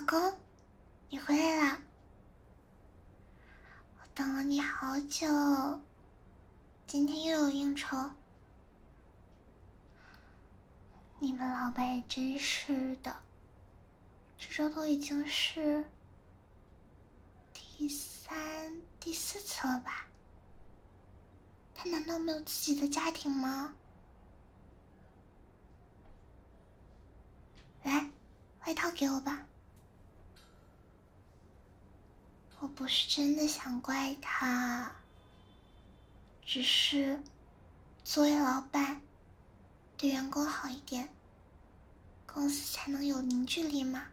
公，你回来啦！我等了你好久，今天又有应酬。你们老板也真是的，这周都已经是第三、第四次了吧？他难道没有自己的家庭吗？来，外套给我吧。我不是真的想怪他，只是作为老板，对员工好一点，公司才能有凝聚力嘛。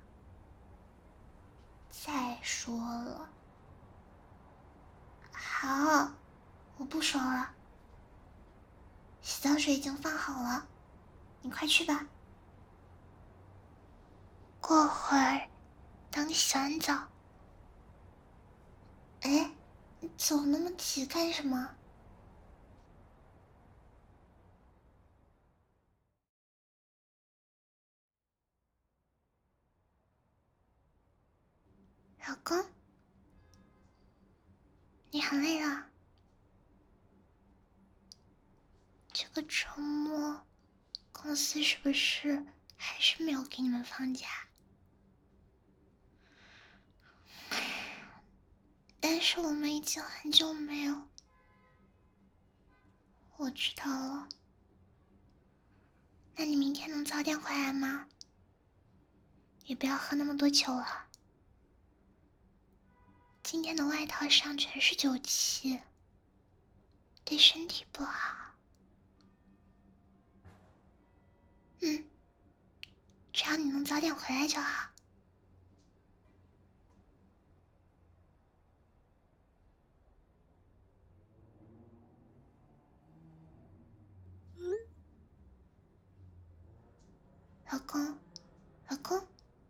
再说了，好，我不说了。洗澡水已经放好了，你快去吧。过会儿，等你洗完澡。哎，你走那么急干什么？老公，你很累了。这个周末，公司是不是还是没有给你们放假？但是我们已经很久没有。我知道了。那你明天能早点回来吗？也不要喝那么多酒了。今天的外套上全是酒气，对身体不好。只要你能早点回来就好。老公，老公。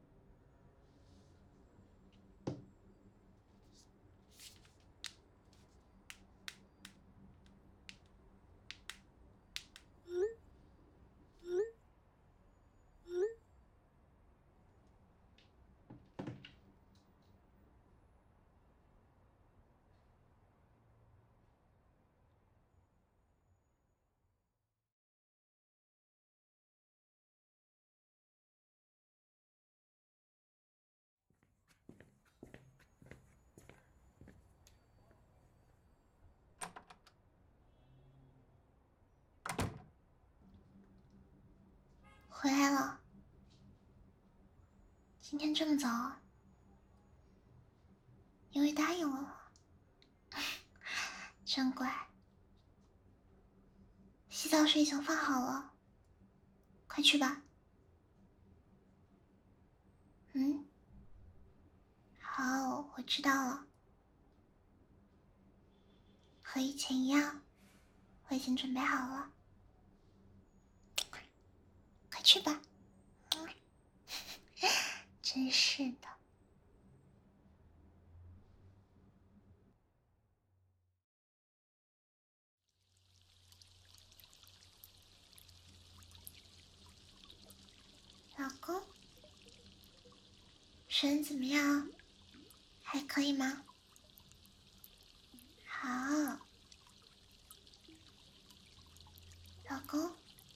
回来了。今天这么早啊？因为答应了我。真乖。洗澡水已经放好了，快去吧。好，我知道了。和以前一样，我已经准备好了。快去吧。真是的。老公，身怎么样？还可以吗？好。老公，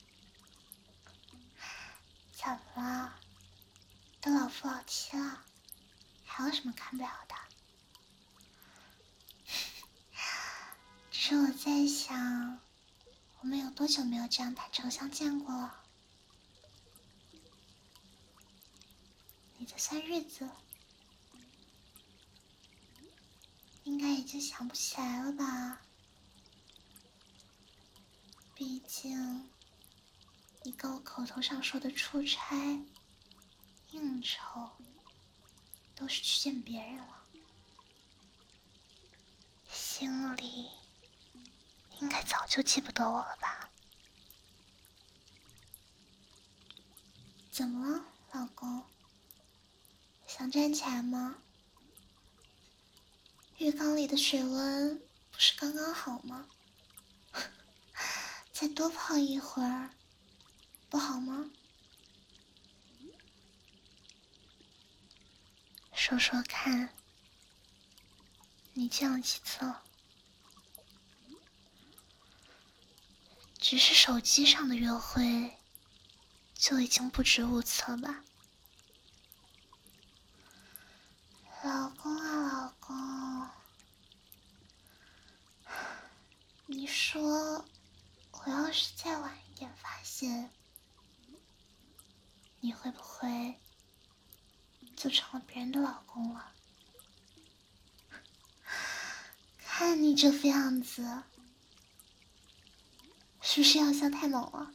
怎么了？都老夫老妻了，还有什么看不了的？只是我在想，我们有多久没有这样坦诚相见过了？你在算日子，应该已经想不起来了吧？毕竟，你跟我口头上说的出差、应酬，都是去见别人了，心里应该早就记不得我了吧？怎么了，老公？想站起来吗？浴缸里的水温不是刚刚好吗？再多泡一会儿，不好吗？ 说说看，你见了几次了？只是手机上的约会就已经不止5次了吧？老公啊，老公，你说我要是再晚一点发现，你会不会就成了别人的老公了？看你这副样子，是不是药效太猛了？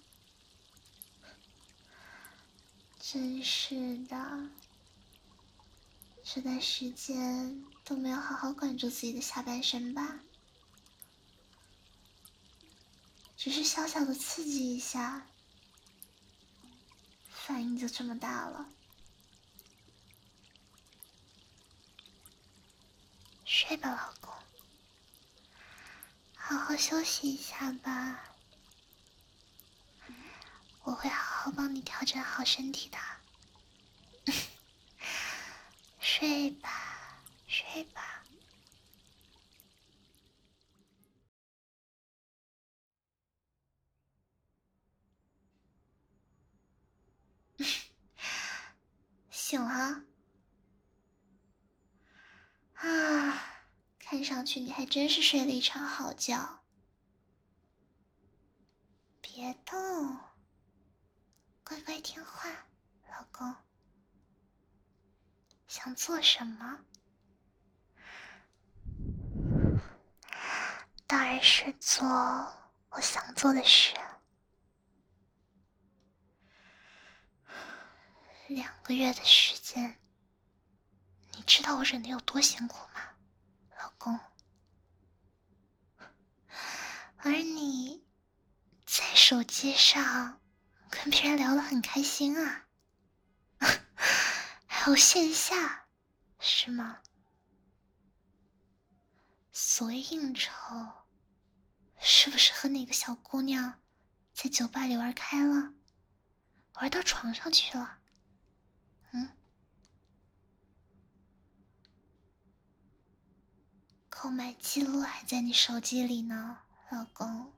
真是的，这段时间都没有好好管住自己的下半身吧？只是小小的刺激一下，反应就这么大了。睡吧，老公，好好休息一下吧。我会好好帮你调整好身体的。睡吧，睡吧。醒了？啊，看上去你还真是睡了一场好觉。别动，乖乖听话，老公。想做什么？当然是做我想做的事。2个月的时间，你知道我忍得有多辛苦吗，老公？而你在手机上跟别人聊得很开心啊，还有线下，是吗？所谓应酬，是不是和哪个小姑娘在酒吧里玩开了，玩到床上去了？购买记录还在你手机里呢，老公。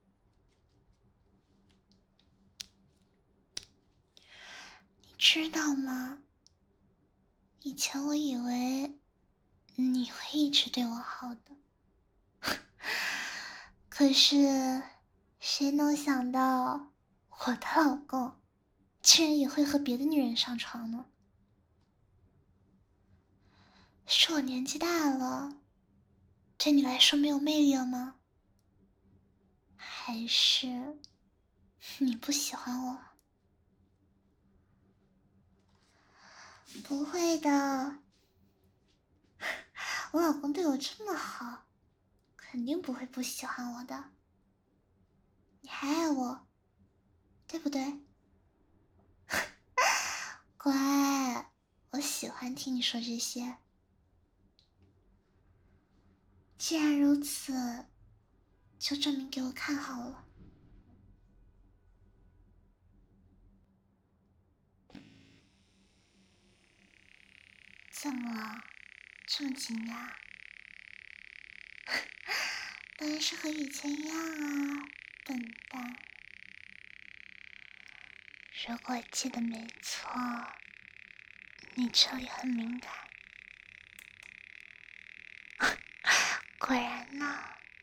你知道吗？以前我以为你会一直对我好的，可是谁能想到我的老公居然也会和别的女人上床呢？是我年纪大了，对你来说没有魅力了吗？还是你不喜欢我？不会的，我老公对我这么好，肯定不会不喜欢我的。你还爱我，对不对？乖，我喜欢听你说这些。既然如此，就证明给我看好了。怎么了？这么惊讶？当然是和以前一样啊，笨蛋。如果记得没错，你这里很敏感。果然呢。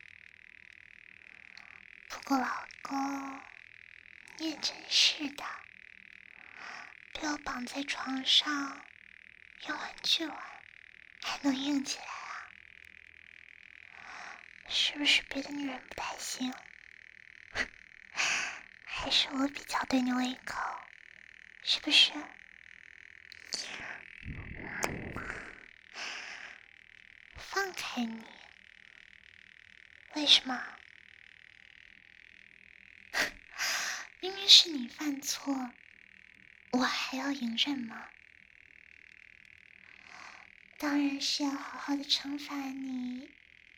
不过老公，你也真是的，被我绑在床上，用玩具玩，还能硬起来啊？是不是别的女人不太行？还是我比较对你胃口，是不是？放开你！为什么？明明是你犯错，我还要隐忍吗？当然是要好好的惩罚你，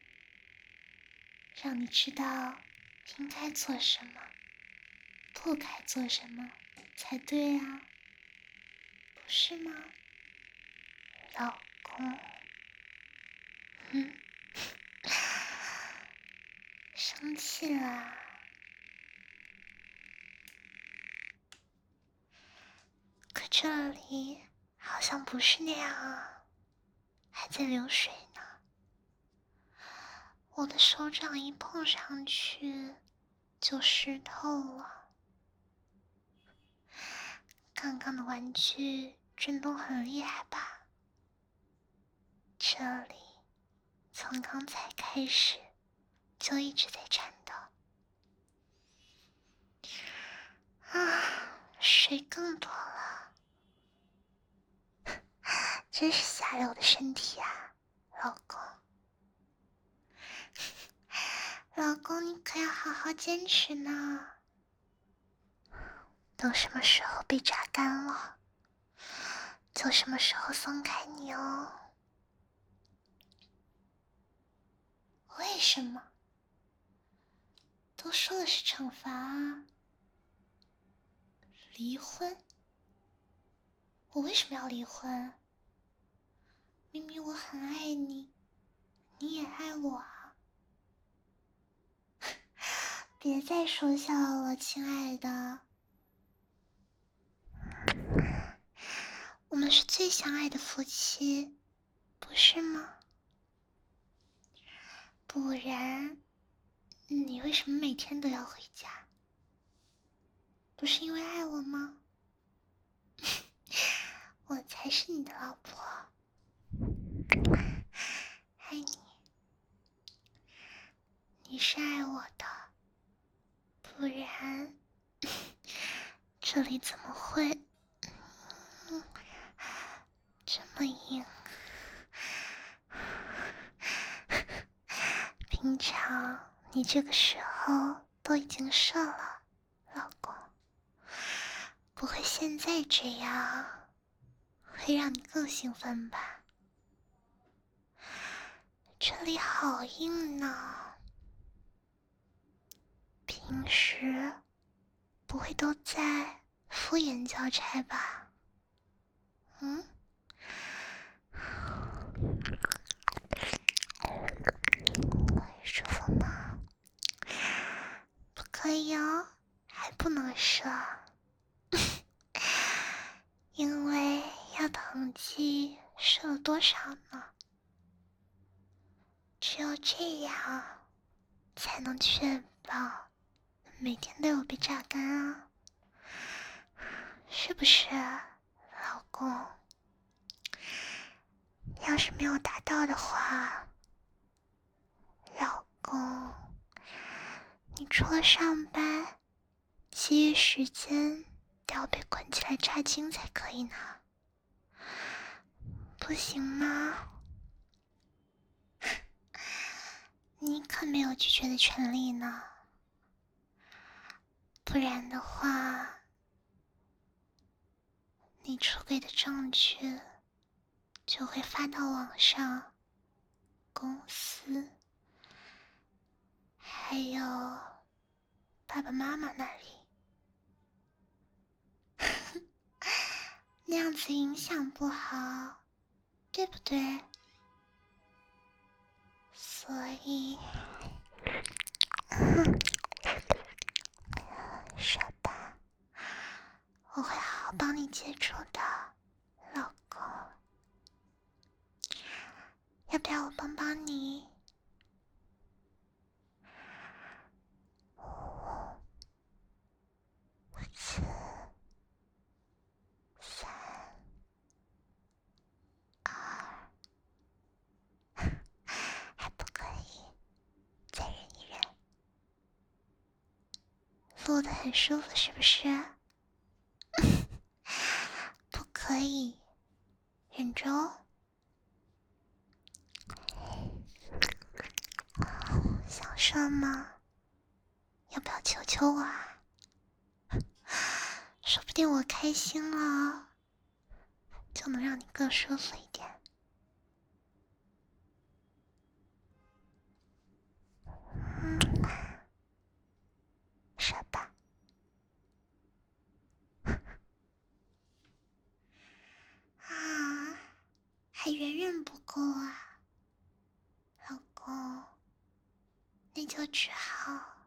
让你知道应该做什么，不该做什么才对啊，不是吗？ 老公，生气啦？可这里好像不是那样啊，还在流水呢。我的手掌一碰上去就湿透了。刚刚的玩具震动很厉害吧？这里从刚才开始就一直在颤抖。水更多了，真是下流的身体啊，老公。老公，你可要好好坚持呢。等什么时候被榨干了，就什么时候松开你哦。为什么？都说了是惩罚啊。离婚？我为什么要离婚？明明我很爱你，你也爱我啊。别再说笑了，亲爱的。我们是最相爱的夫妻，不是吗？不然，你为什么每天都要回家？不是因为爱我吗？我才是你的老婆，爱你。你是爱我的，不然这里怎么会这么硬？平常你这个时候都已经射了，老公，不会现在这样会让你更兴奋吧？这里好硬呢，平时不会都在敷衍交差吧？舒服吗？不可以哦，还不能射，因为要统计射了多少呢？只有这样才能确保每天都有被榨干啊，是不是，老公？要是没有达到的话，老公，你除了上班，其余时间都要被捆起来扎精才可以呢，不行吗？你可没有拒绝的权利呢，不然的话，你出轨的证据就会发到网上、公司，还有爸爸妈妈那里，那样子影响不好，对不对？所以，说吧，我会好好帮你接住的，老公。要不要我帮帮你？4、3、2，还不可以，再忍一忍。录得很舒服是不是？不可以，忍着哦。想射吗？要不要求求我啊？说不定我开心了，就能让你更舒服一点。射吧。还然不够啊，老公，那就只好